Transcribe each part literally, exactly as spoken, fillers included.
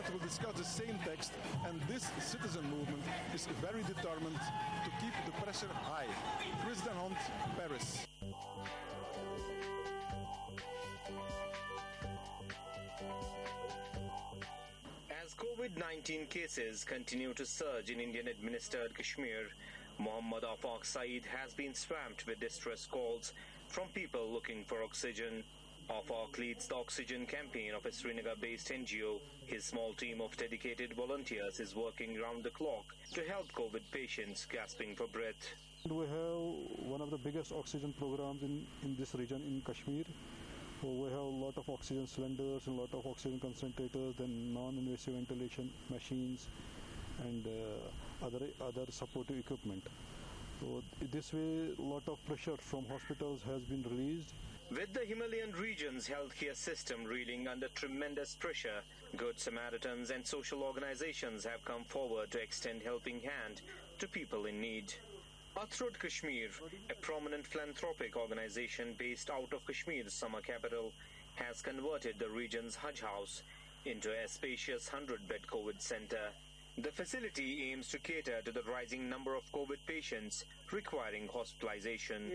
will discuss the same text, and this citizen movement is very determined to keep the pressure high. Chris Den Hond, Paris. As COVID nineteen cases continue to surge in Indian-administered Kashmir, Mohammad Afaq Saeed has been swamped with distress calls from people looking for oxygen. Afaq leads the oxygen campaign of a Srinagar-based N G O. His small team of dedicated volunteers is working round the clock to help COVID patients gasping for breath. We have one of the biggest oxygen programs in, in this region in Kashmir. So we have a lot of oxygen cylinders and a lot of oxygen concentrators, then non-invasive ventilation machines and uh, other other supportive equipment. So this way, a lot of pressure from hospitals has been released. With the Himalayan region's healthcare system reeling under tremendous pressure, Good Samaritans and social organizations have come forward to extend helping hand to people in need. Athrud Kashmir, a prominent philanthropic organization based out of Kashmir's summer capital, has converted the region's Hajj house into a spacious hundred-bed COVID center. The facility aims to cater to the rising number of COVID patients requiring hospitalization.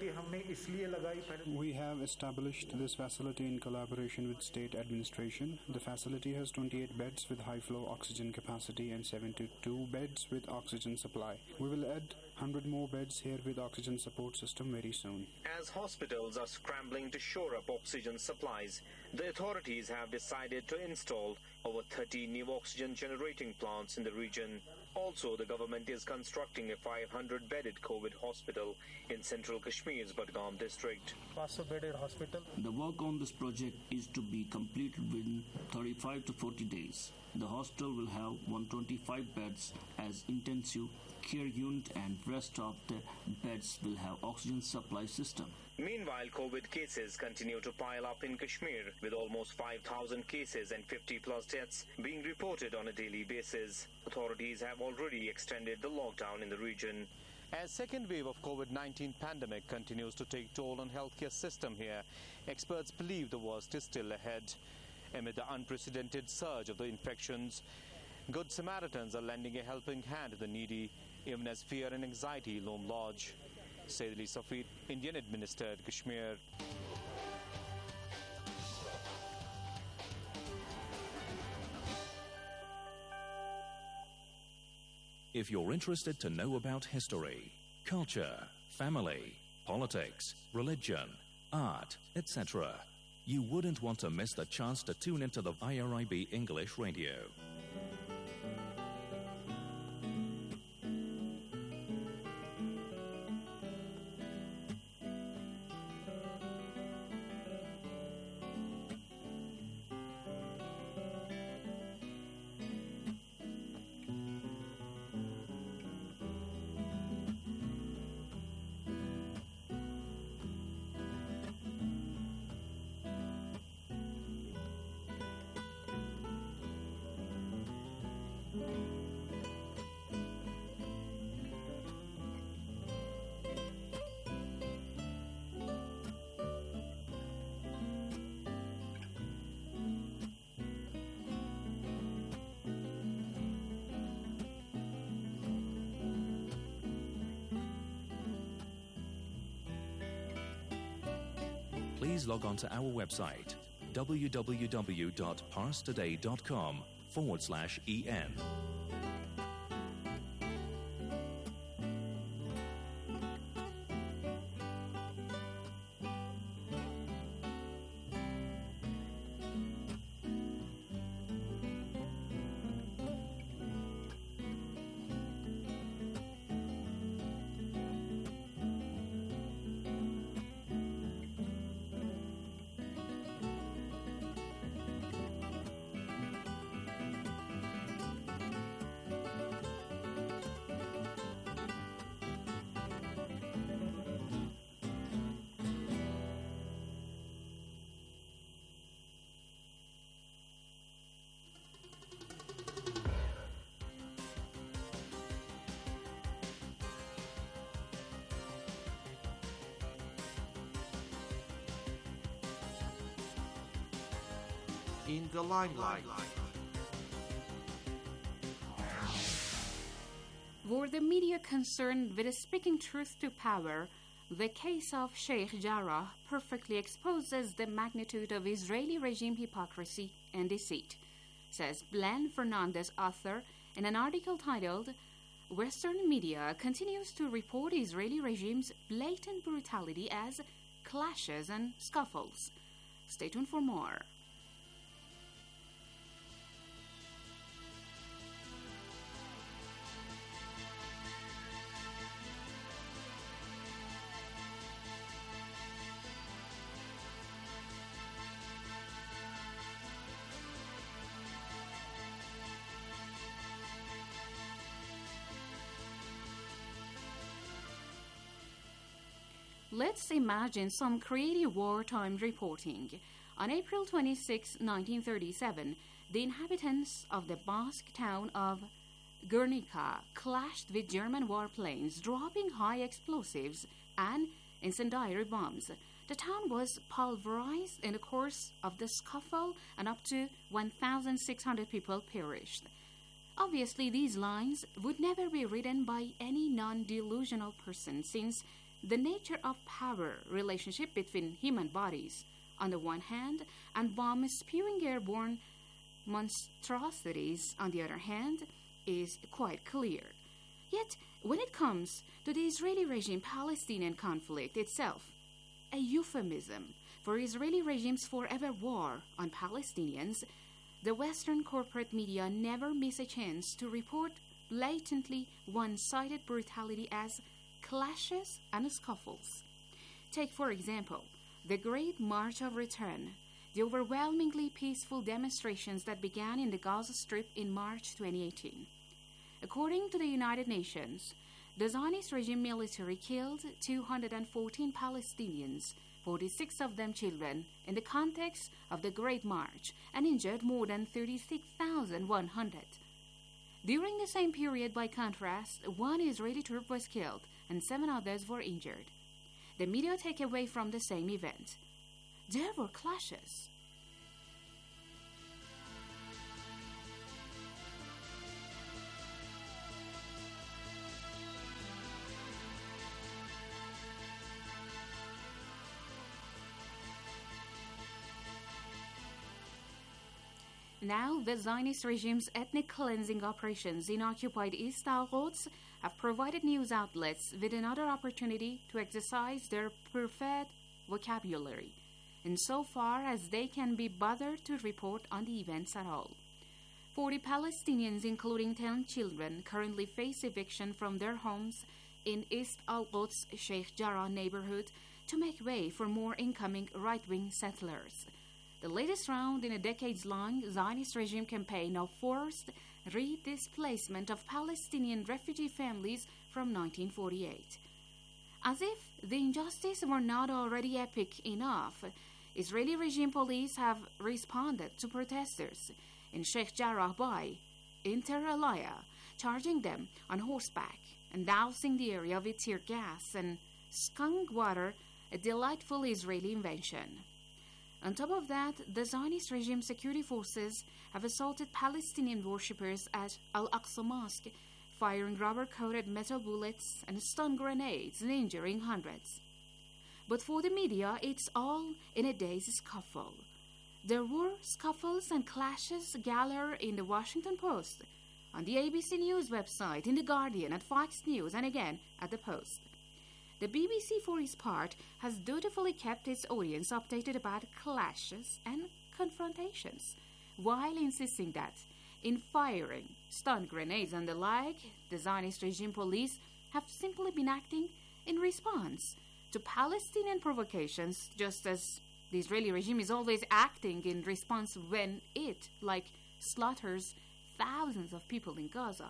We have established this facility in collaboration with state administration. The facility has twenty-eight beds with high-flow oxygen capacity and seventy-two beds with oxygen supply. We will add one hundred more beds here with oxygen support system very soon. As hospitals are scrambling to shore up oxygen supplies, the authorities have decided to install over thirty new oxygen generating plants in the region. Also, the government is constructing a five hundred bedded COVID hospital in central Kashmir's Budgam district. The work on this project is to be completed within thirty-five to forty days. The hospital will have one hundred twenty-five beds as intensive care unit, and rest of the beds will have oxygen supply system. Meanwhile, COVID cases continue to pile up in Kashmir, with almost five thousand cases and fifty plus deaths being reported on a daily basis. Authorities have already extended the lockdown in the region. As second wave of COVID nineteen pandemic continues to take toll on healthcare system here, experts believe the worst is still ahead. Amid the unprecedented surge of the infections, Good Samaritans are lending a helping hand to the needy, even as fear and anxiety loom large. Said Ali Safid, Indian-administered Kashmir. If you're interested to know about history, culture, family, politics, religion, art, et cetera, you wouldn't want to miss the chance to tune into the I R I B English Radio. Please log on to our website, www.parstoday.com forward slash en. In the limelight. For the media concerned with speaking truth to power, the case of Sheikh Jarrah perfectly exposes the magnitude of Israeli regime hypocrisy and deceit, says Blen Fernandez, author, in an article titled Western Media Continues to Report Israeli Regime's Blatant Brutality as Clashes and Scuffles. Stay tuned for more. Let's imagine some creative wartime reporting. On April twenty-sixth, nineteen thirty-seven, the inhabitants of the Basque town of Guernica clashed with German warplanes, dropping high explosives and incendiary bombs. The town was pulverized in the course of the scuffle, and up to one thousand six hundred people perished. Obviously, these lines would never be written by any non-delusional person, since the nature of power relationship between human bodies on the one hand and bomb-spewing airborne monstrosities on the other hand is quite clear. Yet, when it comes to the Israeli regime-Palestinian conflict itself, a euphemism for Israeli regime's forever war on Palestinians, the Western corporate media never miss a chance to report blatantly one-sided brutality as clashes and scuffles. Take, for example, the Great March of Return, the overwhelmingly peaceful demonstrations that began in the Gaza Strip in March twenty eighteen. According to the United Nations, the Zionist regime military killed two hundred fourteen Palestinians, forty-six of them children, in the context of the Great March, and injured more than thirty-six thousand one hundred. During the same period, by contrast, one Israeli troop was killed and seven others were injured. The media take away from the same event. There were clashes. Now, the Zionist regime's ethnic cleansing operations in occupied East Al-Quds have provided news outlets with another opportunity to exercise their perfect vocabulary, insofar as they can be bothered to report on the events at all. Forty Palestinians, including ten children, currently face eviction from their homes in East Al-Quds Sheikh Jarrah neighborhood to make way for more incoming right-wing settlers. The latest round in a decades-long Zionist regime campaign of forced redisplacement of Palestinian refugee families from nineteen forty-eight. As if the injustice were not already epic enough, Israeli regime police have responded to protesters in Sheikh Jarrah by, inter alia, charging them on horseback and dousing the area with tear gas and skunk water, a delightful Israeli invention. On top of that, the Zionist regime security forces have assaulted Palestinian worshippers at Al-Aqsa Mosque, firing rubber-coated metal bullets and stun grenades and injuring hundreds. But for the media, it's all in a day's scuffle. There were scuffles and clashes galore in the Washington Post, on the A B C News website, in The Guardian, at Fox News, and again at the Post. The B B C, for its part, has dutifully kept its audience updated about clashes and confrontations, while insisting that, in firing stun grenades and the like, the Zionist regime police have simply been acting in response to Palestinian provocations, just as the Israeli regime is always acting in response when it, like, slaughters thousands of people in Gaza.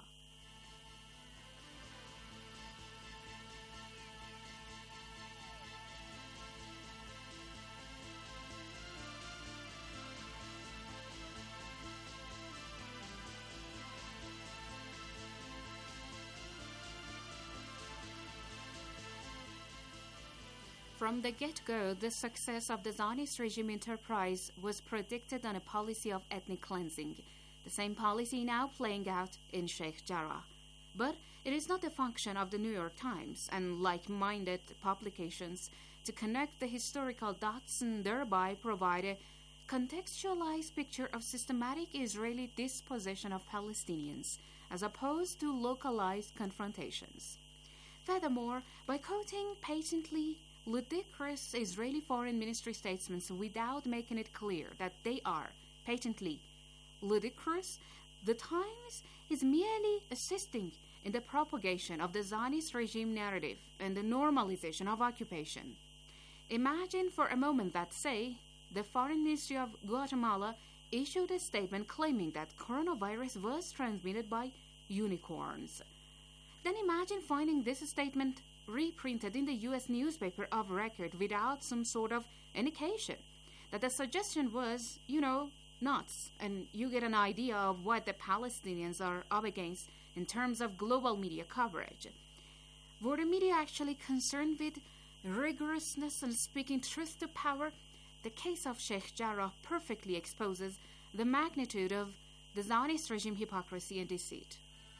From the get-go, the success of the Zionist regime enterprise was predicted on a policy of ethnic cleansing, the same policy now playing out in Sheikh Jarrah. But it is not the function of the New York Times and like-minded publications to connect the historical dots and thereby provide a contextualized picture of systematic Israeli dispossession of Palestinians as opposed to localized confrontations. Furthermore, by quoting patently ludicrous Israeli foreign ministry statements without making it clear that they are patently ludicrous, the Times is merely assisting in the propagation of the Zionist regime narrative and the normalization of occupation. Imagine for a moment that, say, the Foreign Ministry of Guatemala issued a statement claiming that coronavirus was transmitted by unicorns. Then imagine finding this statement reprinted in the U S newspaper of record without some sort of indication that the suggestion was, you know, nuts, and you get an idea of what the Palestinians are up against in terms of global media coverage. Were the media actually concerned with rigorousness and speaking truth to power? The case of Sheikh Jarrah perfectly exposes the magnitude of the Zionist regime hypocrisy and deceit.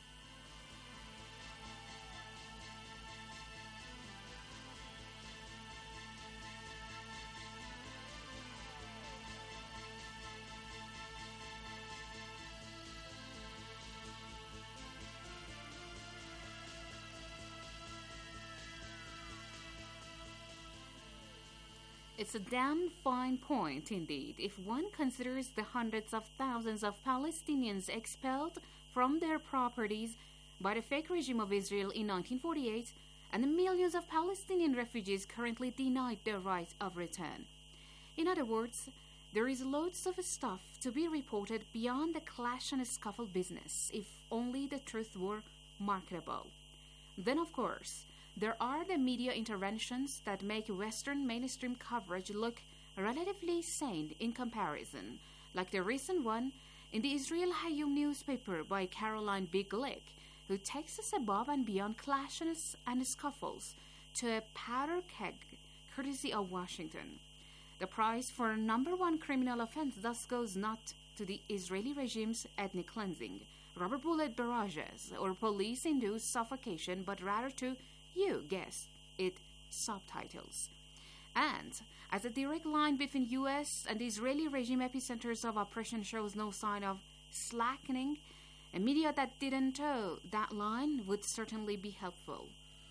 It's a damn fine point indeed if one considers the hundreds of thousands of Palestinians expelled from their properties by the fake regime of Israel in nineteen forty-eight and the millions of Palestinian refugees currently denied their right of return. In other words, there is loads of stuff to be reported beyond the clash and scuffle business if only the truth were marketable. Then, of course, there are the media interventions that make Western mainstream coverage look relatively sane in comparison, like the recent one in the Israel Hayom newspaper by Caroline Biglick, who takes us above and beyond clashes and scuffles to a powder keg courtesy of Washington. The prize for a number one criminal offense thus goes not to the Israeli regime's ethnic cleansing, rubber bullet barrages, or police-induced suffocation, but rather to, you guessed it, subtitles. And as a direct line between U S and the Israeli regime epicenters of oppression shows no sign of slackening, a media that didn't toe that line would certainly be helpful.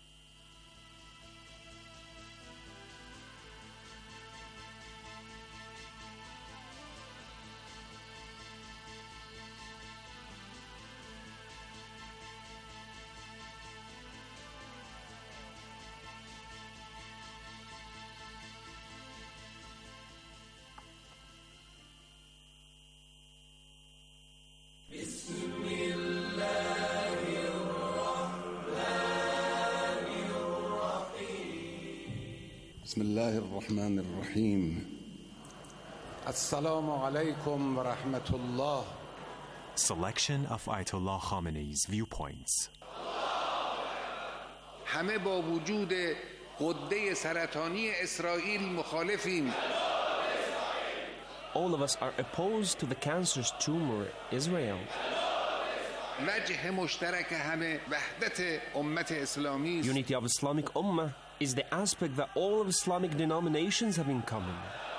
بسم الله الرحمن الرحيم السلام عليكم ورحمة الله. Selection of Ayatollah Khamenei's viewpoints. همه با وجود غده سرطانی اسرائیل مخالفیم. All of us are opposed to the cancerous tumor Israel. وجه مشترک همه وحدت امت اسلامی است. Unity of Islamic Ummah is the aspect that all of Islamic denominations have in common.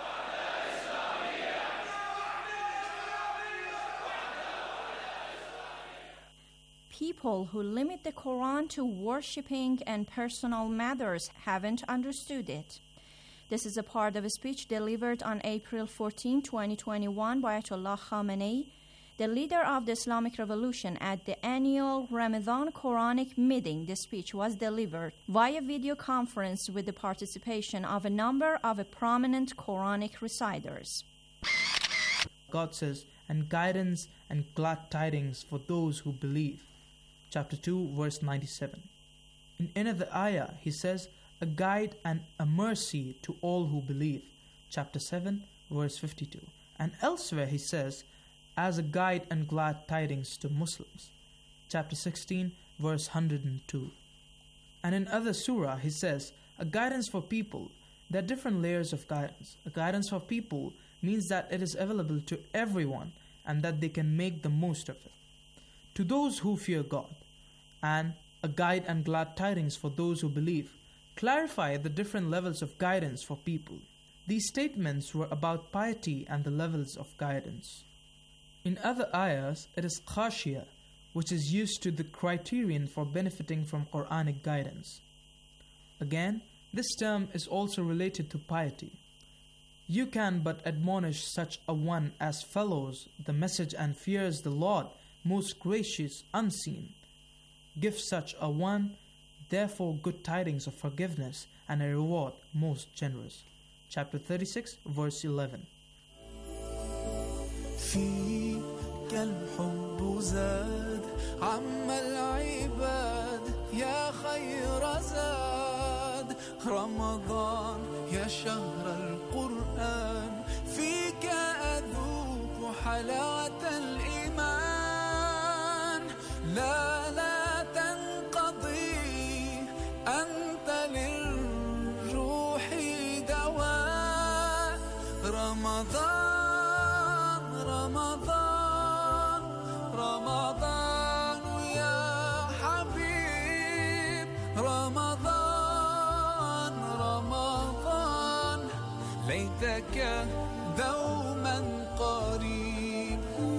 People who limit the Quran to worshipping and personal matters haven't understood it. This is a part of a speech delivered on April fourteenth, twenty twenty-one by Ayatollah Khamenei, the leader of the Islamic Revolution, at the annual Ramadan Quranic meeting. The speech was delivered via video conference with the participation of a number of prominent Quranic reciters. God says, and guidance and glad tidings for those who believe. Chapter two, verse ninety-seven. In another ayah, he says, a guide and a mercy to all who believe. Chapter seven, verse fifty-two. And elsewhere he says, as a guide and glad tidings to Muslims. Chapter sixteen, verse one hundred two. And in other surah he says, a guidance for people. There are different layers of guidance. A guidance for people means that it is available to everyone and that they can make the most of it. To those who fear God. and a guide and glad tidings for those who believe clarify the different levels of guidance for people. These statements were about piety and the levels of guidance. In other ayahs, it is khashiyah, which is used to the criterion for benefiting from Quranic guidance. Again, this term is also related to piety. You can but admonish such a one as follows the message and fears the Lord, most gracious, unseen. Give such a one, therefore, good tidings of forgiveness and a reward most generous. Chapter thirty-six, verse eleven. فيك الحب زاد عم العباد يا خير زاد رمضان يا شهر القرآن فيك أذوق حلاوة الإيمان لا لا تنقضي أنت للروح دواء رمضان رمضان رمضان يا حبيب رمضان رمضان ليتك دوما قريب.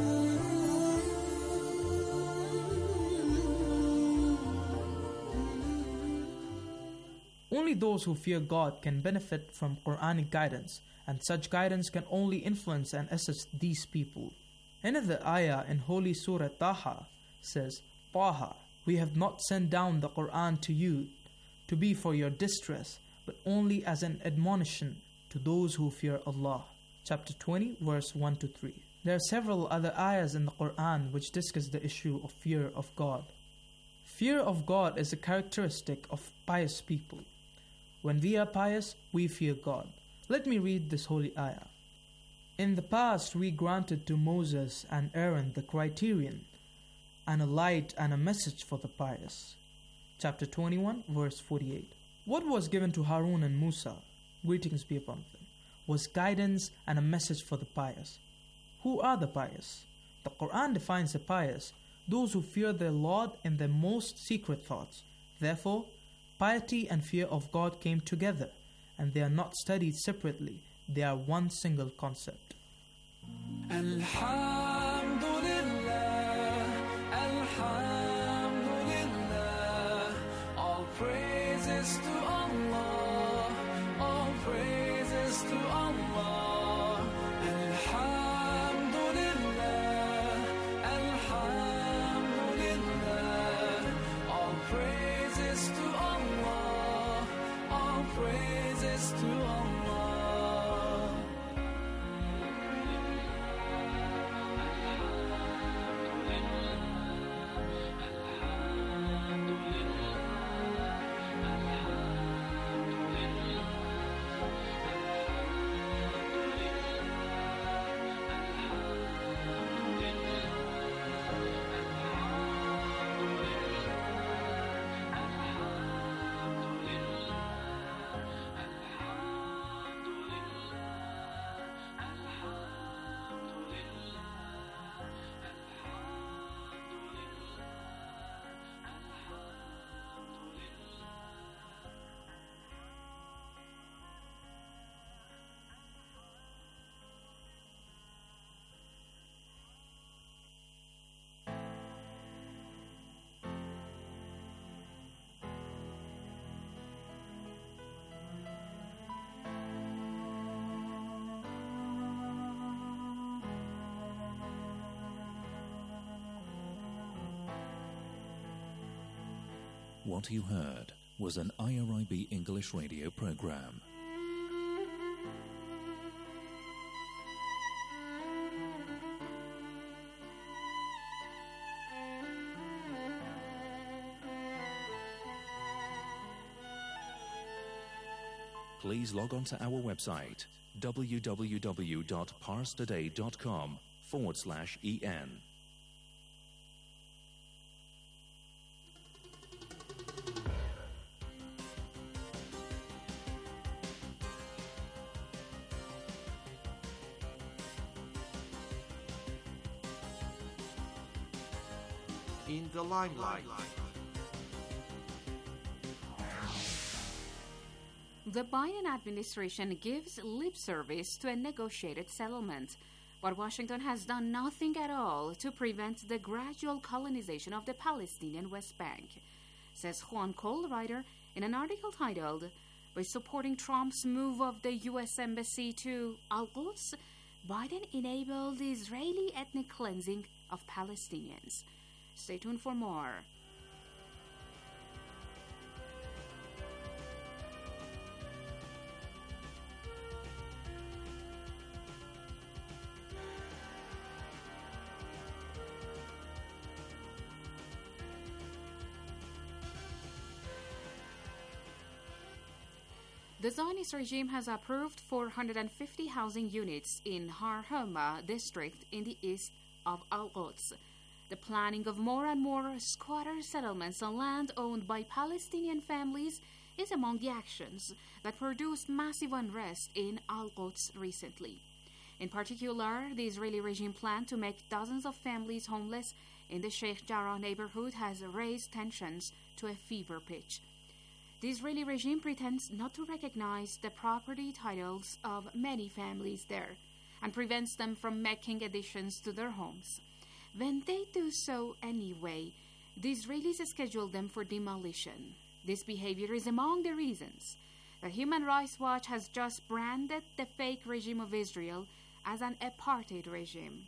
Only those who fear God can benefit from Quranic guidance, and such guidance can only influence and assist these people. Another ayah in Holy Surah Taha says, Taha, we have not sent down the Quran to you to be for your distress, but only as an admonition to those who fear Allah. Chapter twenty, verse one to three. There are several other ayahs in the Quran which discuss the issue of fear of God. Fear of God is a characteristic of pious people. When we are pious, we fear God. Let me read this holy ayah. In the past we granted to Moses and Aaron the criterion, and a light and a message for the pious. Chapter twenty-one, verse forty-eight. What was given to Harun and Musa, greetings be upon them, was guidance and a message for the pious. Who are the pious? The Quran defines the pious, those who fear their Lord in their most secret thoughts. Therefore, piety and fear of God came together, and they are not studied separately. They are one single concept. Alhamdulillah, Alhamdulillah, all praises to Allah, all praises to Allah. Alhamdulillah, Alhamdulillah, all praises to Allah, all praises to Allah. What you heard was an I R I B English radio program. Please log on to our website w w w dot pars today dot com forward slash en. In the limelight. The Biden administration gives lip service to a negotiated settlement, but Washington has done nothing at all to prevent the gradual colonization of the Palestinian West Bank, says Juan Cole, writer, in an article titled, "By supporting Trump's move of the U S Embassy to Al-Quds, Biden enabled the Israeli ethnic cleansing of Palestinians." Stay tuned for more. The Zionist regime has approved four hundred fifty housing units in Har Homa district in the east of Al-Quds. The planning of more and more squatter settlements on land owned by Palestinian families is among the actions that produced massive unrest in Al-Quds recently. In particular, the Israeli regime plan to make dozens of families homeless in the Sheikh Jarrah neighborhood has raised tensions to a fever pitch. The Israeli regime pretends not to recognize the property titles of many families there and prevents them from making additions to their homes. When they do so anyway, the Israelis schedule them for demolition. This behavior is among the reasons that Human Rights Watch has just branded the fake regime of Israel as an apartheid regime.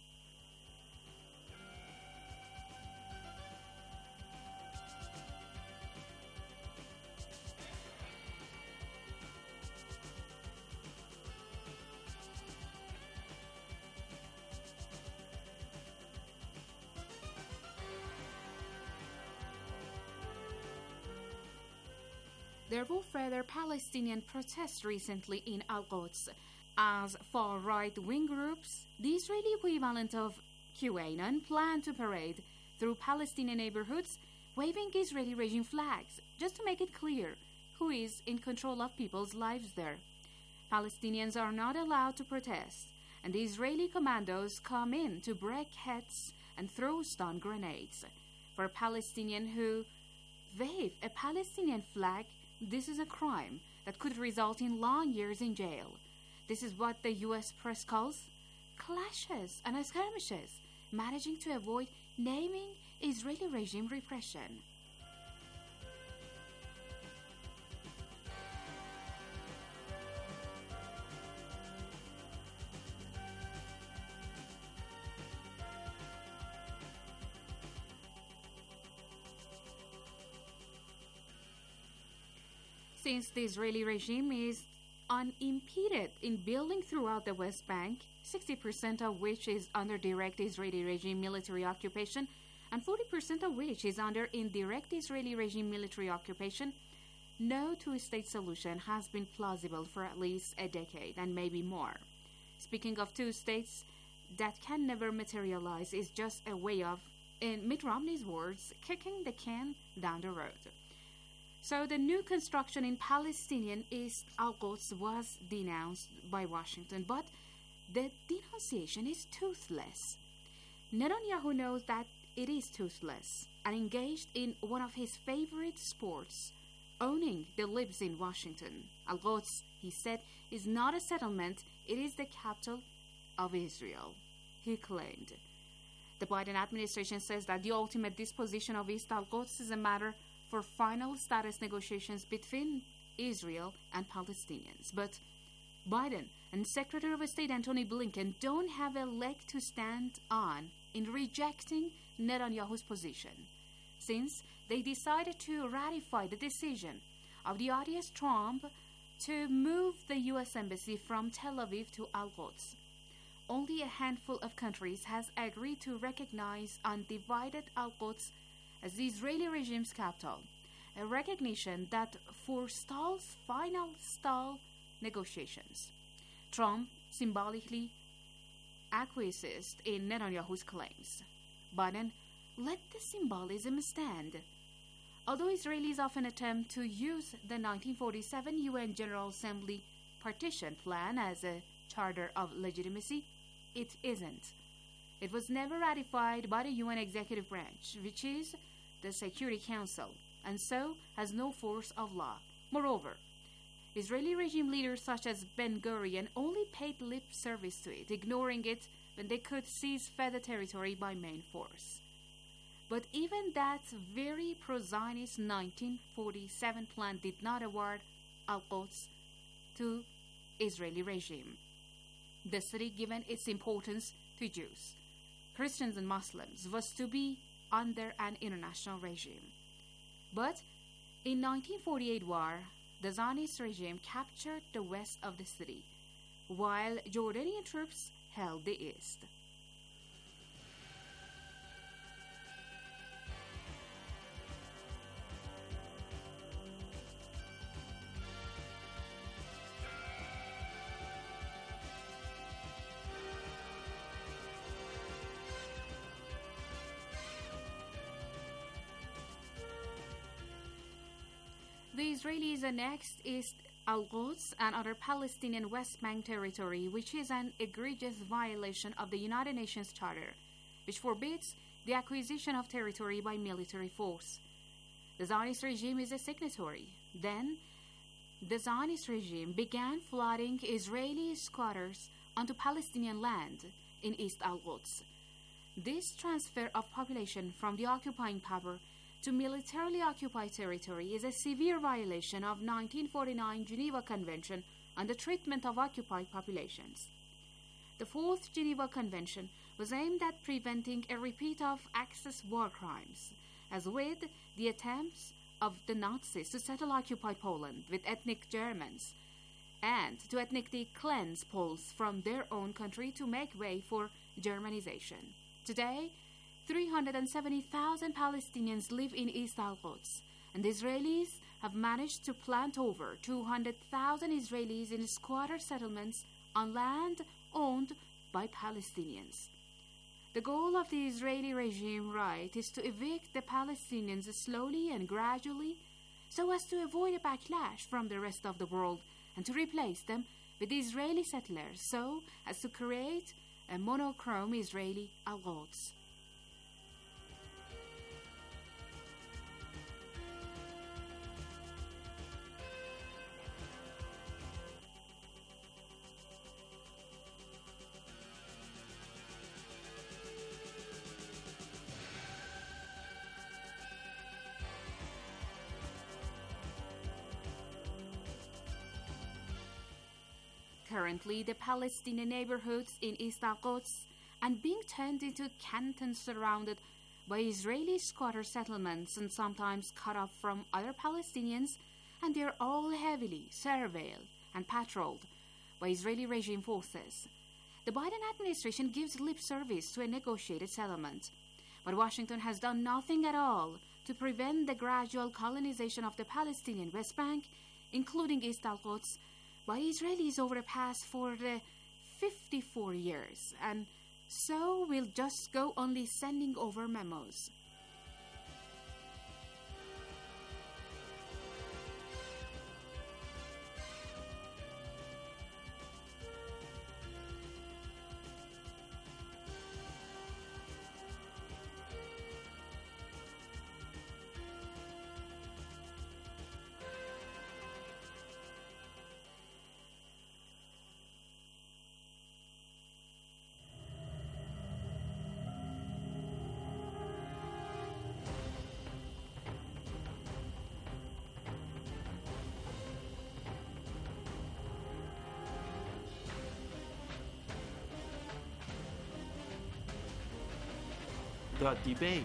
There were further Palestinian protests recently in Al-Quds as far-right wing groups, the Israeli equivalent of QAnon, plan to parade through Palestinian neighborhoods waving Israeli regime flags, just to make it clear who is in control of people's lives there. Palestinians are not allowed to protest, and the Israeli commandos come in to break heads and throw stun grenades. For a Palestinian who wave a Palestinian flag, this is a crime that could result in long years in jail. This is what the U S press calls clashes and skirmishes, managing to avoid naming Israeli regime repression. Since the Israeli regime is unimpeded in building throughout the West Bank, sixty percent of which is under direct Israeli regime military occupation, and forty percent of which is under indirect Israeli regime military occupation, no two-state solution has been plausible for at least a decade, and maybe more. Speaking of two states that can never materialize is just a way of, in Mitt Romney's words, kicking the can down the road. So the new construction in Palestinian East Al-Quds was denounced by Washington, but the denunciation is toothless. Netanyahu knows that it is toothless and engaged in one of his favorite sports, owning the libs in Washington. Al-Quds, he said, is not a settlement, it is the capital of Israel, he claimed. The Biden administration says that the ultimate disposition of East Al-Quds is a matter for final status negotiations between Israel and Palestinians. But Biden and Secretary of State Antony Blinken don't have a leg to stand on in rejecting Netanyahu's position, since they decided to ratify the decision of the odious Trump to move the U S Embassy from Tel Aviv to Al-Quds. Only a handful of countries has agreed to recognize undivided Al-Quds as the Israeli regime's capital, a recognition that forestalls final stall negotiations. Trump symbolically acquiesced in Netanyahu's claims. Biden let the symbolism stand. Although Israelis often attempt to use the nineteen forty-seven U N General Assembly partition plan as a charter of legitimacy, it isn't. It was never ratified by the U N executive branch, which is the Security Council, and so has no force of law. Moreover, Israeli regime leaders such as Ben-Gurion only paid lip service to it, ignoring it when they could seize further territory by main force. But even that very pro-Zionist nineteen forty-seven plan did not award Al-Quds to Israeli regime. The city, given its importance to Jews, Christians and Muslims, was to be under an international regime. But in nineteen forty-eight war, the Zionist regime captured the west of the city, while Jordanian troops held the east. The Israelis annexed East Al-Quds and other Palestinian West Bank territory, which is an egregious violation of the United Nations Charter, which forbids the acquisition of territory by military force. The Zionist regime is a signatory. Then, the Zionist regime began flooding Israeli squatters onto Palestinian land in East Al-Quds. This transfer of population from the occupying power to militarily occupied territory is a severe violation of nineteen forty-nine Geneva Convention on the Treatment of Occupied Populations. The Fourth Geneva Convention was aimed at preventing a repeat of Axis war crimes, as with the attempts of the Nazis to settle occupied Poland with ethnic Germans and to ethnically cleanse Poles from their own country to make way for Germanization. Today, three hundred seventy thousand Palestinians live in East Al-Quds, and the Israelis have managed to plant over two hundred thousand Israelis in squatter settlements on land owned by Palestinians. The goal of the Israeli regime right is to evict the Palestinians slowly and gradually so as to avoid a backlash from the rest of the world and to replace them with Israeli settlers so as to create a monochrome Israeli Al-Quds. Currently, the Palestinian neighborhoods in East Al-Quds are being turned into cantons surrounded by Israeli squatter settlements and sometimes cut off from other Palestinians, and they are all heavily surveilled and patrolled by Israeli regime forces. The Biden administration gives lip service to a negotiated settlement, but Washington has done nothing at all to prevent the gradual colonization of the Palestinian West Bank, including East Al-Quds, by Israelis over the past for the fifty-four years, and so we'll just go only sending over memos. The debate.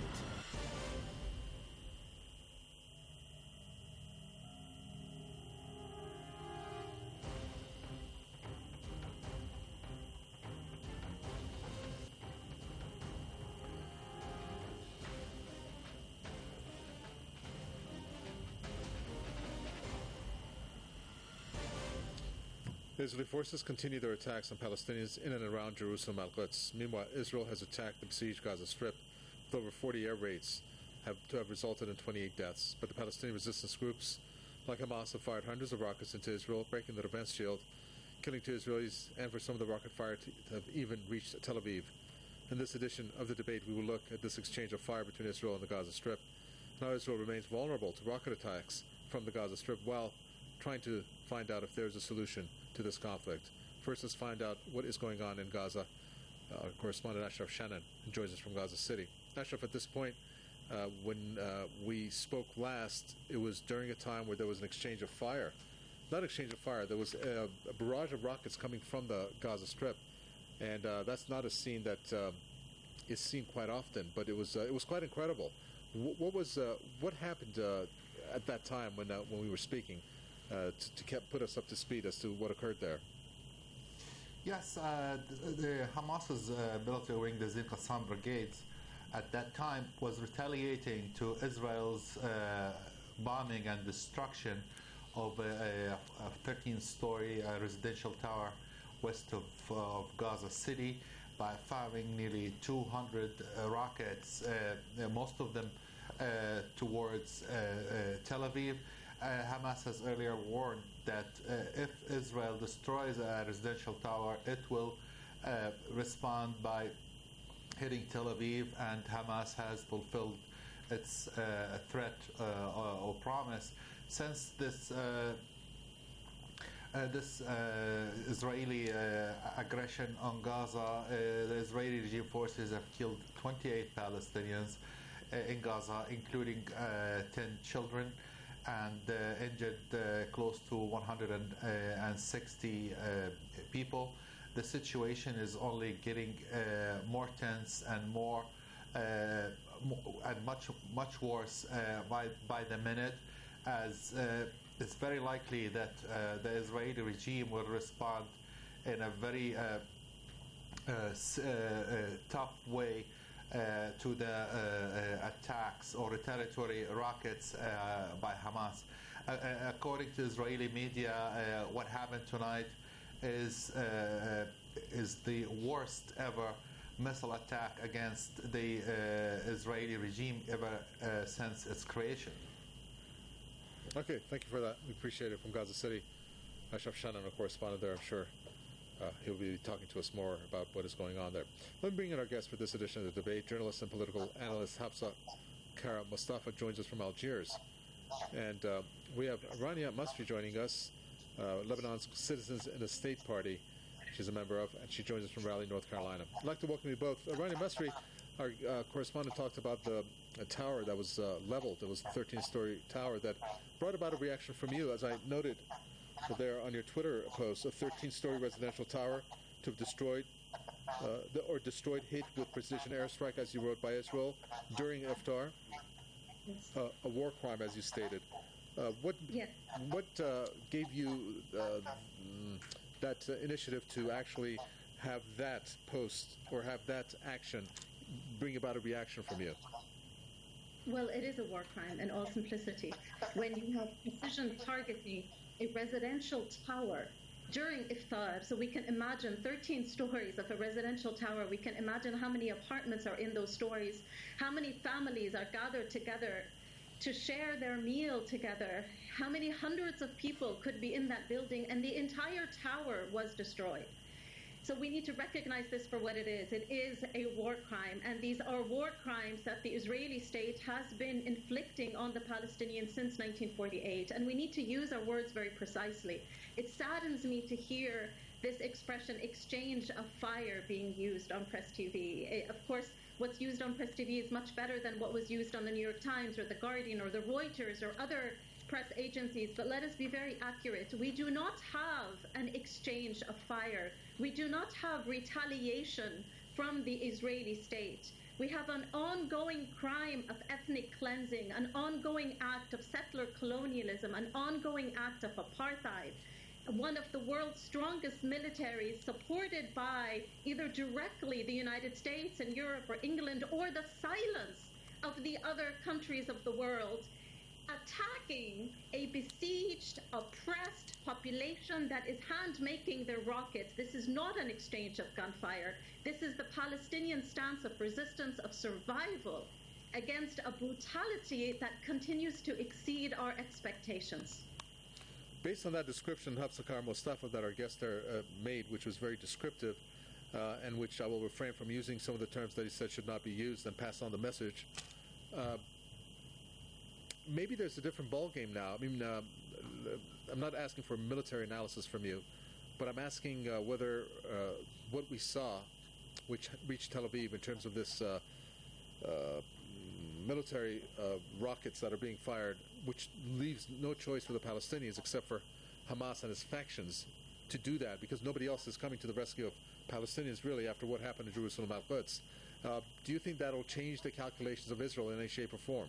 Israeli forces continue their attacks on Palestinians in and around Jerusalem Al-Quds. Meanwhile, Israel has attacked the besieged Gaza Strip, with over forty air raids have to have resulted in twenty-eight deaths. But the Palestinian resistance groups, like Hamas, have fired hundreds of rockets into Israel, breaking the defense shield, killing two Israelis, and for some of the rocket fire to have even reached Tel Aviv. In this edition of the debate, we will look at this exchange of fire between Israel and the Gaza Strip, and how Israel remains vulnerable to rocket attacks from the Gaza Strip, while trying to find out if there's a solution to this conflict. First, let's find out what is going on in Gaza. Uh, our correspondent Ashraf Shannon joins us from Gaza City. Ashraf, at this point, uh, when uh, we spoke last, it was during a time where there was an exchange of fire. Not exchange of fire, there was a, a barrage of rockets coming from the Gaza Strip. And uh, that's not a scene that uh, is seen quite often, but it was uh, it was quite incredible. W- what was uh, what happened uh, at that time when uh, when we were speaking uh, to, to kept, put us up to speed as to what occurred there? Yes, uh, the, the Hamas's uh, military wing, the Zin Qassam brigades, at that time was retaliating to Israel's uh, bombing and destruction of a, a thirteen-story uh, residential tower west of, uh, of Gaza City by firing nearly two hundred uh, rockets, uh, most of them uh, towards uh, uh, Tel Aviv. Uh, Hamas has earlier warned that uh, if Israel destroys a residential tower, it will uh, respond by hitting Tel Aviv, and Hamas has fulfilled its uh, threat uh, or, or promise. Since this uh, uh, this uh, Israeli uh, aggression on Gaza, uh, the Israeli regime forces have killed twenty-eight Palestinians uh, in Gaza, including uh, ten children, and uh, injured uh, close to one hundred sixty uh, people. The situation is only getting uh, more tense and more uh, and much much worse uh, by by the minute, as uh, it's very likely that uh, the Israeli regime will respond in a very uh, uh, uh, uh, tough way uh, to the uh, uh, attacks or retaliatory rockets uh, by Hamas. Uh, uh, according to Israeli media, uh, what happened tonight is uh, is the worst ever missile attack against the uh, Israeli regime ever uh, since its creation. Okay, thank you for that. We appreciate it. From Gaza City, Ashraf Shannon, our correspondent there, I'm sure uh, he'll be talking to us more about what is going on there. Let me bring in our guest for this edition of the debate. Journalist and political analyst Hafsa Kara Mustafa joins us from Algiers. And uh, we have Rania Masri joining us, uh, Lebanon's Citizens in the State Party she's a member of, and she joins us from Raleigh, North Carolina. I'd like to welcome you both. Uh, Rania Masri, our uh, correspondent, talked about the a tower that was uh, leveled. It was a thirteen-story tower that brought about a reaction from you, as I noted there on your Twitter post, a thirteen-story residential tower to have destroyed uh, the, or destroyed, hit with precision airstrike, as you wrote, by Israel during Iftar, uh, a war crime, as you stated. Uh, what yes. what uh, gave you uh, that uh, initiative to actually have that post or have that action bring about a reaction from you? Well, it is a war crime in all simplicity. When you have precision targeting a residential tower during Iftar, so we can imagine thirteen stories of a residential tower, we can imagine how many apartments are in those stories, how many families are gathered together to share their meal together, how many hundreds of people could be in that building, and the entire tower was destroyed. So we need to recognize this for what it is. It is a war crime, and these are war crimes that the Israeli state has been inflicting on the Palestinians since nineteen forty-eight, and we need to use our words very precisely. It saddens me to hear this expression, exchange of fire, being used on Press T V. It, of course, what's used on Press T V is much better than what was used on the New York Times or the Guardian or the Reuters or other press agencies, but let us be very accurate. We do not have an exchange of fire. We do not have retaliation from the Israeli state. We have an ongoing crime of ethnic cleansing, an ongoing act of settler colonialism, an ongoing act of apartheid. One of the world's strongest militaries, supported by either directly the United States and Europe or England, or the silence of the other countries of the world, attacking a besieged, oppressed population that is hand-making their rockets. This is not an exchange of gunfire. This is the Palestinian stance of resistance, of survival against a brutality that continues to exceed our expectations. Based on that description, Hafsa Kara Mustafa, that our guest there uh, made, which was very descriptive, uh, and which I will refrain from using some of the terms that he said should not be used and pass on the message, uh, maybe there's a different ballgame now. I mean, uh, I'm not asking for military analysis from you, but I'm asking uh, whether uh, what we saw, which reached Tel Aviv in terms of this uh, uh, military uh, rockets that are being fired, which leaves no choice for the Palestinians except for Hamas and its factions to do that, because nobody else is coming to the rescue of Palestinians really after what happened in Jerusalem Al-Quds. Uh, do you think that will change the calculations of Israel in any shape or form?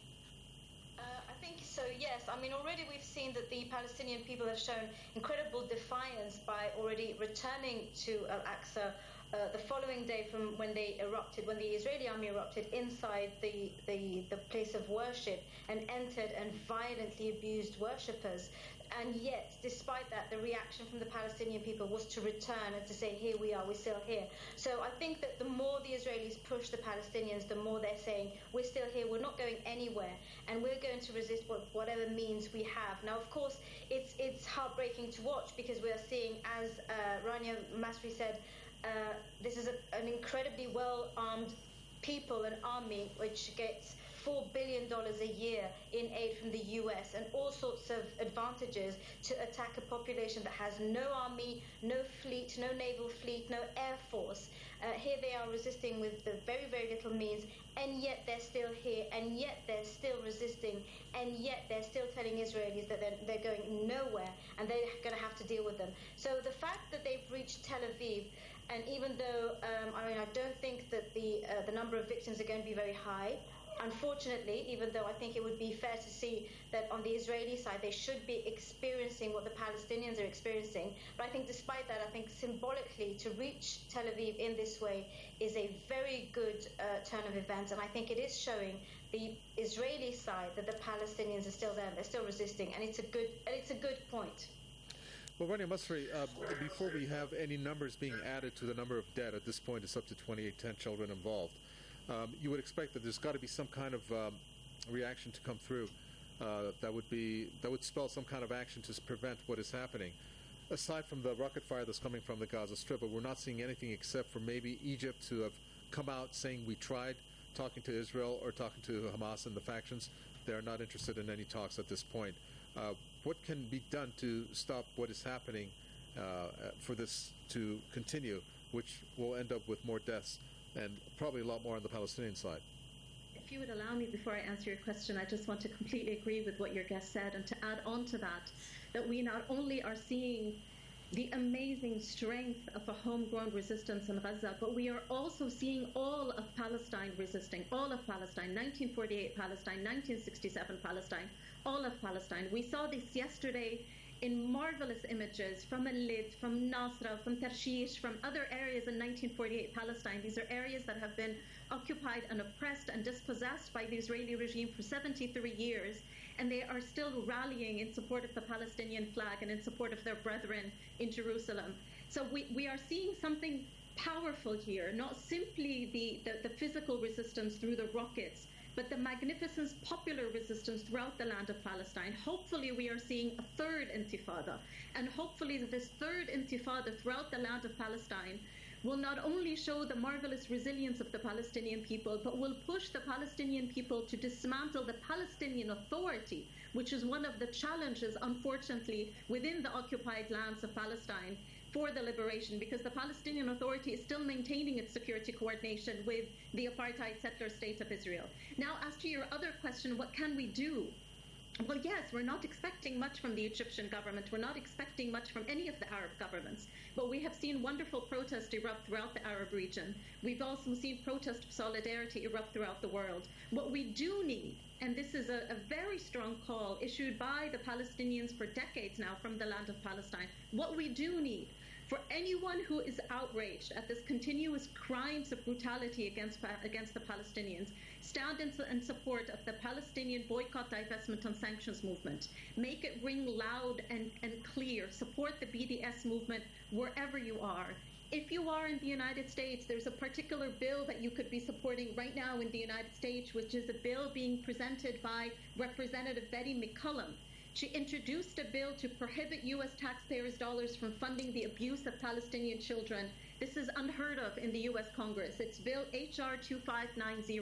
Uh, I think so, yes. I mean, already we've seen that the Palestinian people have shown incredible defiance by already returning to Al-Aqsa uh, the following day from when they erupted, when the Israeli army erupted inside the, the, the place of worship and entered and violently abused worshippers. And yet, despite that, the reaction from the Palestinian people was to return and to say, here we are, we're still here. So I think that the more the Israelis push the Palestinians, the more they're saying, we're still here, we're not going anywhere, and we're going to resist what, whatever means we have. Now, of course, it's it's heartbreaking to watch, because we are seeing, as uh, Rania Masri said, uh, this is a, an incredibly well-armed people, an army, which gets four billion dollars a year in aid from the U S and all sorts of advantages to attack a population that has no army, no fleet, no naval fleet, no air force. Uh, here they are resisting with the very, very little means, and yet they're still here, and yet they're still resisting, and yet they're still telling Israelis that they're, they're going nowhere, and they're going to have to deal with them. So the fact that they've reached Tel Aviv, and even though, um, I mean, I don't think that the uh, the number of victims are going to be very high, unfortunately, even though I think it would be fair to see that on the Israeli side they should be experiencing what the Palestinians are experiencing. But I think despite that, I think symbolically to reach Tel Aviv in this way is a very good uh, turn of events, and I think it is showing the Israeli side that the Palestinians are still there, they're still resisting, and it's a good and it's a good point. Well, Rania Masri, uh, before we have any numbers being added to the number of dead, at this point it's up to twenty-eight, ten children involved. Um, you would expect that there's got to be some kind of um, reaction to come through uh, that would be that would spell some kind of action to prevent what is happening. Aside from the rocket fire that's coming from the Gaza Strip, but we're not seeing anything except for maybe Egypt to have come out saying we tried talking to Israel or talking to Hamas and the factions. They are not interested in any talks at this point. Uh, what can be done to stop what is happening uh, for this to continue, which will end up with more deaths and probably a lot more on the Palestinian side? If you would allow me, before I answer your question, I just want to completely agree with what your guest said, and to add on to that, that we not only are seeing the amazing strength of a homegrown resistance in Gaza, but we are also seeing all of Palestine resisting, all of Palestine, nineteen forty-eight Palestine, nineteen sixty-seven Palestine, all of Palestine. We saw this yesterday in marvelous images from Al-Lid, from Nasra, from Tarshish, from other areas in nineteen forty-eight Palestine. These are areas that have been occupied and oppressed and dispossessed by the Israeli regime for seventy-three years, and they are still rallying in support of the Palestinian flag and in support of their brethren in Jerusalem. So we, we are seeing something powerful here, not simply the, the, the physical resistance through the rockets, but the magnificent popular resistance throughout the land of Palestine. Hopefully we are seeing a third intifada, and hopefully this third intifada throughout the land of Palestine will not only show the marvelous resilience of the Palestinian people, but will push the Palestinian people to dismantle the Palestinian Authority, which is one of the challenges, unfortunately, within the occupied lands of Palestine for the liberation, because the Palestinian Authority is still maintaining its security coordination with the apartheid settler state of Israel. Now, as to your other question, what can we do? Well, yes, we're not expecting much from the Egyptian government. We're not expecting much from any of the Arab governments. But we have seen wonderful protests erupt throughout the Arab region. We've also seen protest of solidarity erupt throughout the world. What we do need, and this is a, a very strong call issued by the Palestinians for decades now from the land of Palestine, what we do need for anyone who is outraged at this continuous crimes of brutality against against the Palestinians, stand in, in support of the Palestinian boycott, divestment and sanctions movement. Make it ring loud and, and clear. Support the B D S movement wherever you are. If you are in the United States, there's a particular bill that you could be supporting right now in the United States, which is a bill being presented by Representative Betty McCollum. She introduced a bill to prohibit U S taxpayers' dollars from funding the abuse of Palestinian children. This is unheard of in the U S Congress. It's Bill H R two five nine zero.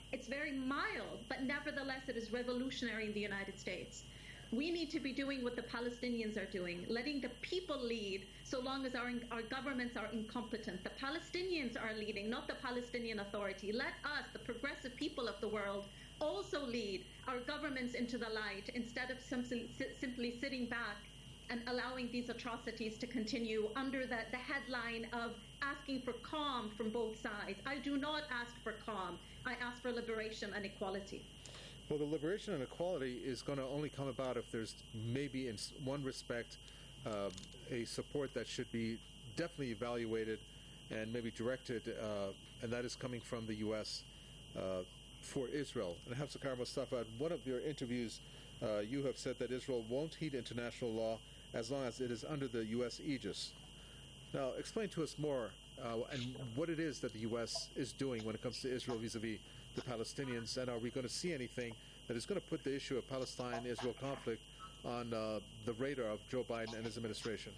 It's very mild, but nevertheless it is revolutionary in the United States. We need to be doing what the Palestinians are doing, letting the people lead so long as our, our governments are incompetent. The Palestinians are leading, not the Palestinian Authority. Let us, the progressive people of the world, also lead our governments into the light instead of simply, simply sitting back and allowing these atrocities to continue under the, the headline of asking for calm from both sides. I do not ask for calm. I ask for liberation and equality. Well, the liberation and equality is going to only come about if there's maybe in one respect uh, a support that should be definitely evaluated and maybe directed, uh, and that is coming from the U S uh, for Israel. And Hafsakar Mustafa, in one of your interviews, uh, you have said that Israel won't heed international law as long as it is under the U S aegis. Now, explain to us more uh, and what it is that the U S is doing when it comes to Israel vis-a-vis the Palestinians, and are we going to see anything that is going to put the issue of Palestine-Israel conflict on uh, the radar of Joe Biden and his administration?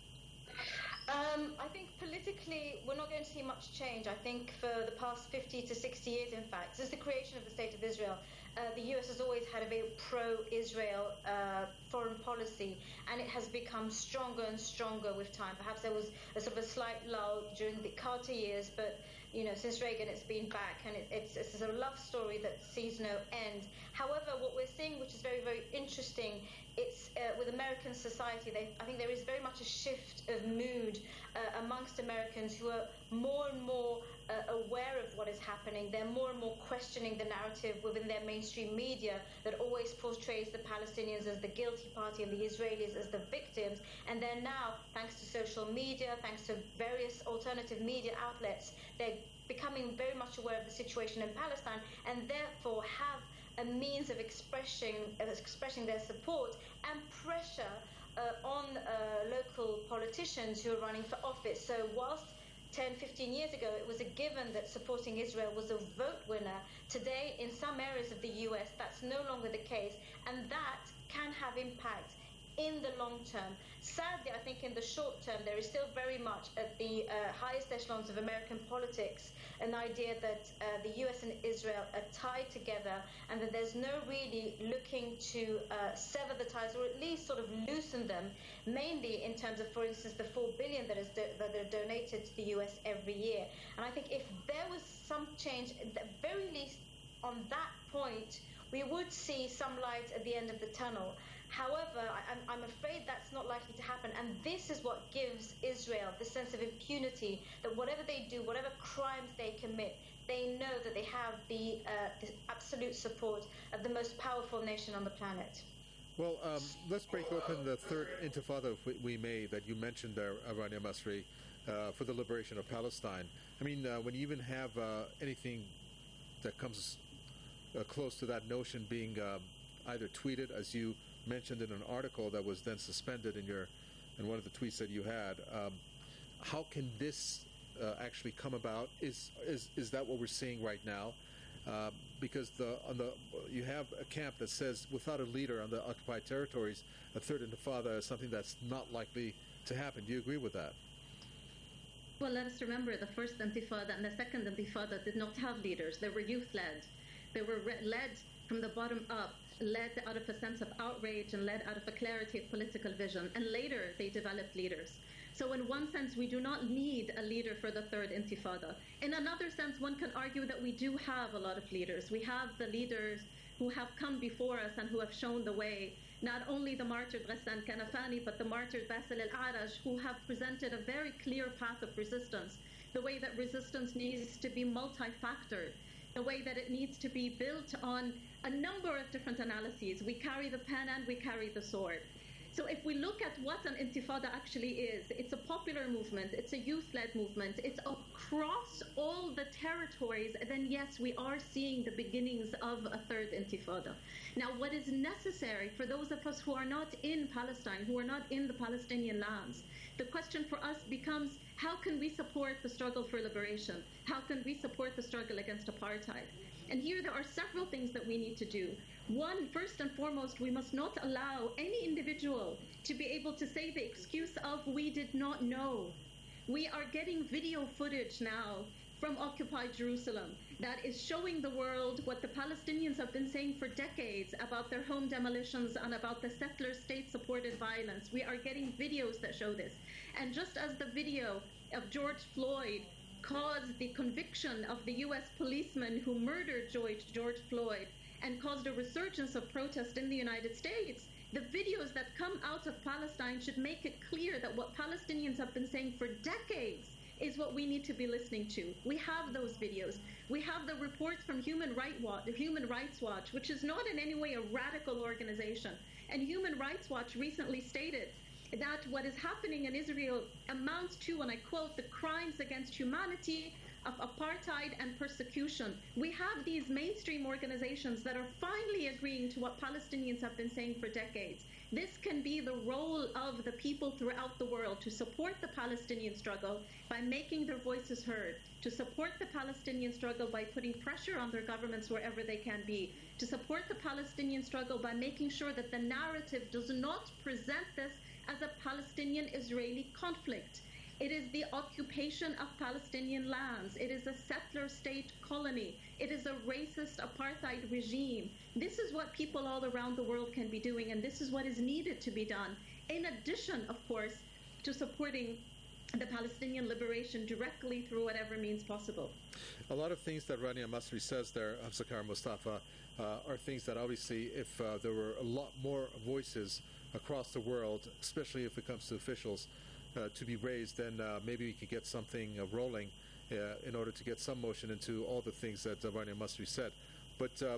Um, I think politically we're not going to see much change. I think for the past fifty to sixty years, in fact, since the creation of the State of Israel, uh, the U S has always had a very pro-Israel uh, foreign policy, and it has become stronger and stronger with time. Perhaps there was a sort of a slight lull during the Carter years, but you know, since Reagan, it's been back, and it, it's, it's a love story that sees no end. However, what we're seeing, which is very, very interesting, it's uh, with American society, they, I think there is very much a shift of mood uh, amongst Americans who are more and more uh, aware of what is happening. They're more and more questioning the narrative within their mainstream media that always portrays the Palestinians as the guilty party and the Israelis as the victims. And they're now, thanks to social media, thanks to various alternative media outlets, they're becoming very much aware of the situation in Palestine, and therefore have a means of expressing, of expressing their support and pressure uh, on uh, local politicians who are running for office. So whilst ten, fifteen years ago it was a given that supporting Israel was a vote winner, today in some areas of the U S that's no longer the case, and that can have impact in the long term. Sadly, I think in the short term, there is still very much at the uh, highest echelons of American politics an idea that uh, the U S and Israel are tied together, and that there's no really looking to uh, sever the ties, or at least sort of loosen them, mainly in terms of, for instance, the four billion dollars that, is do- that are donated to the U S every year. And I think if there was some change, at the very least on that point, we would see some light at the end of the tunnel. However, I, I'm afraid that's not likely to happen, and this is what gives Israel the sense of impunity, that whatever they do, whatever crimes they commit, they know that they have the, uh, the absolute support of the most powerful nation on the planet. Well, um, let's break open the third intifada, if we, we may, that you mentioned there, Rania Masri, uh, for the liberation of Palestine. I mean, uh, when you even have uh, anything that comes uh, close to that notion being um, either tweeted, as you mentioned in an article that was then suspended in your in one of the tweets that you had, um, how can this uh, actually come about? Is is is that what we're seeing right now? Uh, because the on the you have a camp that says without a leader on the occupied territories, a third intifada is something that's not likely to happen. Do you agree with that? Well, let us remember the first intifada and the second intifada did not have leaders. They were youth-led. They were re- led from the bottom up, led out of a sense of outrage and led out of a clarity of political vision. And later, they developed leaders. So in one sense, we do not need a leader for the third intifada. In another sense, one can argue that we do have a lot of leaders. We have the leaders who have come before us and who have shown the way. Not only the martyred Ghassan Kanafani, but the martyred Basil al-A'raj, who have presented a very clear path of resistance, the way that resistance needs to be multi-factored, the way that it needs to be built on a number of different analyses. We carry the pen and we carry the sword. So if we look at what an intifada actually is, it's a popular movement, it's a youth-led movement, it's across all the territories, then yes, we are seeing the beginnings of a third intifada. Now, what is necessary for those of us who are not in Palestine, who are not in the Palestinian lands, the question for us becomes, how can we support the struggle for liberation? How can we support the struggle against apartheid? And here there are several things that we need to do. One, first and foremost, we must not allow any individual to be able to say the excuse of we did not know. We are getting video footage now from occupied Jerusalem that is showing the world what the Palestinians have been saying for decades about their home demolitions and about the settler state-supported violence. We are getting videos that show this. And just as the video of George Floyd caused the conviction of the U S policeman who murdered George, George Floyd and caused a resurgence of protest in the United States, the videos that come out of Palestine should make it clear that what Palestinians have been saying for decades is what we need to be listening to. We have those videos. We have the reports from Human Rights Watch, Human Rights Watch, which is not in any way a radical organization. And Human Rights Watch recently stated that what is happening in Israel amounts to, and I quote, the crimes against humanity of apartheid and persecution. We have these mainstream organizations that are finally agreeing to what Palestinians have been saying for decades. This can be the role of the people throughout the world to support the Palestinian struggle by making their voices heard, to support the Palestinian struggle by putting pressure on their governments wherever they can be, to support the Palestinian struggle by making sure that the narrative does not present this as a Palestinian-Israeli conflict. It is the occupation of Palestinian lands. It is a settler state colony. It is a racist apartheid regime. This is what people all around the world can be doing, and this is what is needed to be done. In addition, of course, to supporting the Palestinian liberation directly through whatever means possible. A lot of things that Rania Masri says there, Hafsakar Mustafa, uh, are things that obviously if uh, there were a lot more voices across the world, especially if it comes to officials, Uh, to be raised, then uh, maybe we could get something uh, rolling uh, in order to get some motion into all the things that uh, Rania Masri said. But uh,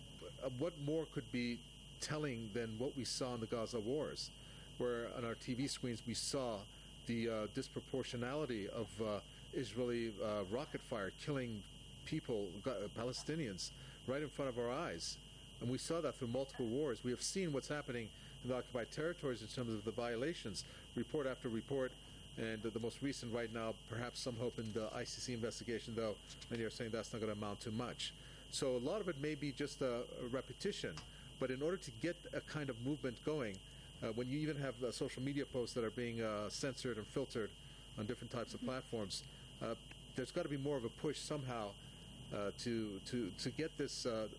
what more could be telling than what we saw in the Gaza wars, where on our T V screens we saw the uh, disproportionality of uh, Israeli uh, rocket fire killing people, uh, Palestinians, right in front of our eyes. And we saw that through multiple wars. We have seen what's happening in the occupied territories in terms of the violations, report after report, and uh, the most recent right now, perhaps some hope in the I C C investigation, though many are saying that's not going to amount to much. So a lot of it may be just a, a repetition, but in order to get a kind of movement going, uh, when you even have uh, social media posts that are being uh, censored and filtered on different types of platforms, uh, there's got to be more of a push somehow uh, to, to, to get this, uh, uh,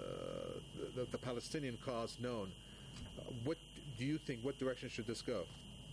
the, the Palestinian cause known. What do you think, what direction should this go?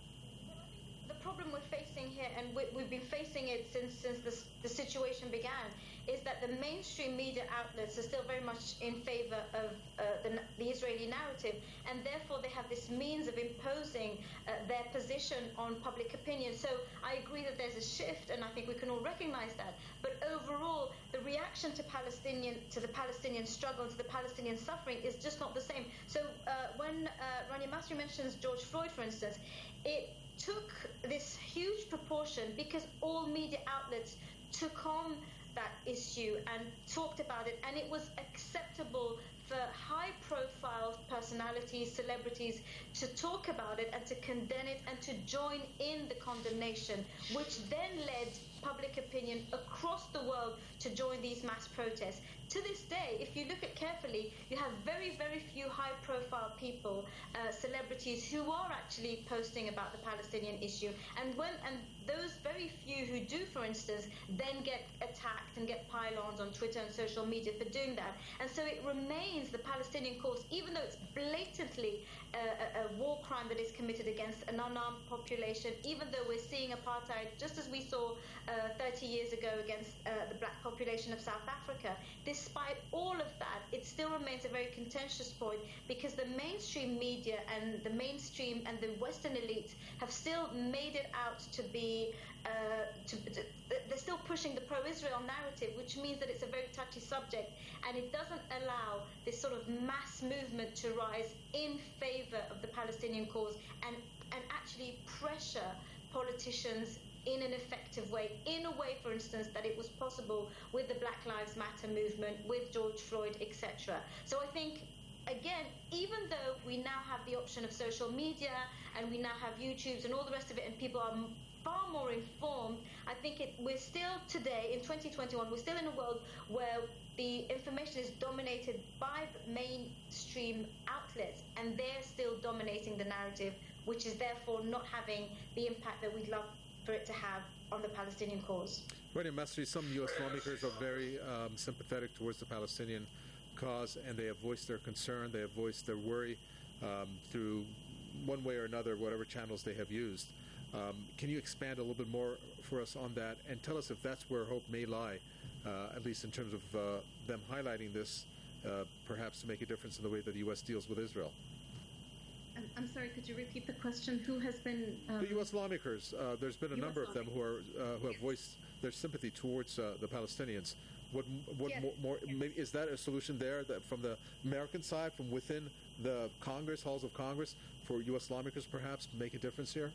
The problem we're facing here, and we, we've been facing it since since this, the situation began, is that the mainstream media outlets are still very much in favor of uh, the, the Israeli narrative, and therefore they have this means of imposing uh, their position on public opinion. So I agree that there's a shift, and I think we can all recognize that. But overall, the reaction to Palestinian to the Palestinian struggle, to the Palestinian suffering, is just not the same. So uh, when uh, Rania Masri mentions George Floyd, for instance, it took this huge proportion because all media outlets took on that issue and talked about it, and it was acceptable for high-profile personalities, celebrities, to talk about it and to condemn it and to join in the condemnation, which then led public opinion across the world to join these mass protests. To this day, if you look at carefully, you have very, very few high-profile people, uh, celebrities, who are actually posting about the Palestinian issue. And when and those very few who do, for instance, then get attacked and get pylons on Twitter and social media for doing that. And so it remains the Palestinian cause, even though it's blatantly uh, a, a war crime that is committed against an unarmed population, even though we're seeing apartheid, just as we saw uh, thirty years ago against uh, the black population of South Africa. Despite all of that, it still remains a very contentious point because the mainstream media and the mainstream and the Western elites have still made it out to be, uh, to, to, they're still pushing the pro-Israel narrative, which means that it's a very touchy subject, and it doesn't allow this sort of mass movement to rise in favor of the Palestinian cause and, and actually pressure politicians in an effective way, in a way, for instance, that it was possible with the Black Lives Matter movement, with George Floyd, et cetera. So I think, again, even though we now have the option of social media and we now have YouTubes and all the rest of it, and people are far more informed, I think it, we're still today, in twenty twenty-one, we're still in a world where the information is dominated by the mainstream outlets, and they're still dominating the narrative, which is therefore not having the impact that we'd love for it to have on the Palestinian cause. Radio Masri, some U S lawmakers are very um, sympathetic towards the Palestinian cause, and they have voiced their concern, they have voiced their worry um, through one way or another, whatever channels they have used. Um, can you expand a little bit more for us on that, and tell us if that's where hope may lie, uh, at least in terms of uh, them highlighting this, uh, perhaps to make a difference in the way that the U S deals with Israel? I'm, I'm sorry, could you repeat the question? Who has been... Um, the U S lawmakers, uh, there's been a U S number of them who, are, uh, who have voiced their sympathy towards uh, the Palestinians. What, what Yes. more, more Yes. maybe, is that a solution there that from the American side, from within the Congress, halls of Congress, for U S lawmakers perhaps make a difference here?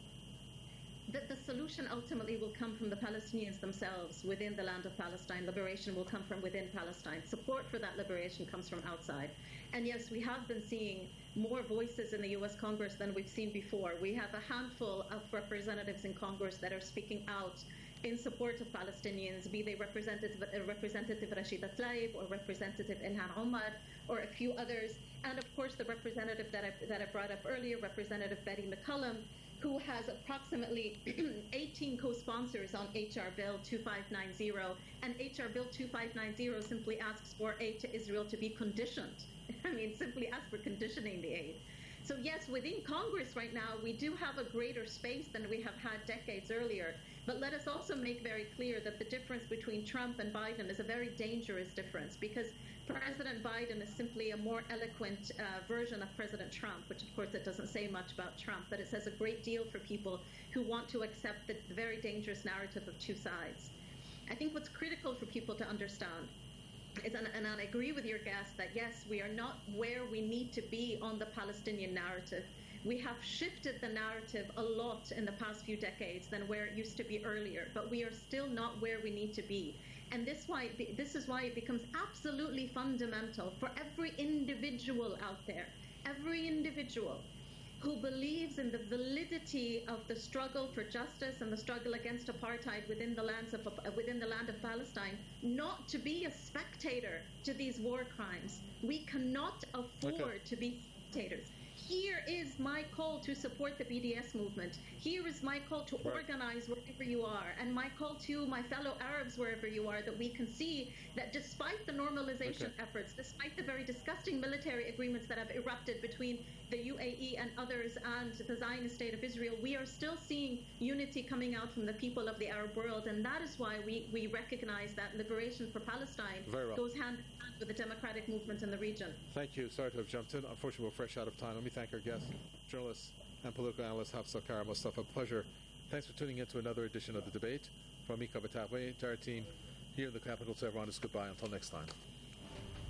The, the solution ultimately will come from the Palestinians themselves within the land of Palestine. Liberation will come from within Palestine. Support for that liberation comes from outside. And yes, we have been seeing more voices in the U S Congress than we've seen before. We have a handful of representatives in Congress that are speaking out in support of Palestinians, be they Representative, uh, Representative Rashida Tlaib or Representative Ilhan Omar or a few others. And of course, the representative that I, that I brought up earlier, Representative Betty McCollum, who has approximately eighteen co-sponsors on H R Bill two five nine zero. And H R Bill two five nine zero simply asks for aid to Israel to be conditioned. I mean, simply asks for conditioning the aid. So yes, within Congress right now, we do have a greater space than we have had decades earlier. But let us also make very clear that the difference between Trump and Biden is a very dangerous difference, because President Biden is simply a more eloquent uh, version of President Trump, which of course it doesn't say much about Trump, but it says a great deal for people who want to accept the, the very dangerous narrative of two sides. I think what's critical for people to understand is, and, and I agree with your guest, that yes, we are not where we need to be on the Palestinian narrative. We have shifted the narrative a lot in the past few decades than where it used to be earlier, but we are still not where we need to be. And this, why, this is why it becomes absolutely fundamental for every individual out there, every individual who believes in the validity of the struggle for justice and the struggle against apartheid within the lands of within the land of Palestine, not to be a spectator to these war crimes. We cannot afford Okay. to be spectators. Here is my call to support the B D S movement. Here is my call to Right. organize wherever you are, and my call to my fellow Arabs wherever you are, that we can see that despite the normalization Okay. efforts, despite the very disgusting military agreements that have erupted between the U A E and others and the Zionist state of Israel, we are still seeing unity coming out from the people of the Arab world, and that is why we, we recognize that liberation for Palestine Very well. goes hand in hand with the democratic movement in the region. Thank you. Sorry to have jumped in. Unfortunately, we're fresh out of time. Let me thank our guest, journalist and political analyst Hafsa Kara Mustafa. Pleasure. Thanks for tuning in to another edition of The Debate. From Mika Bataway, entire team here in the capital, to everyone is goodbye until next time.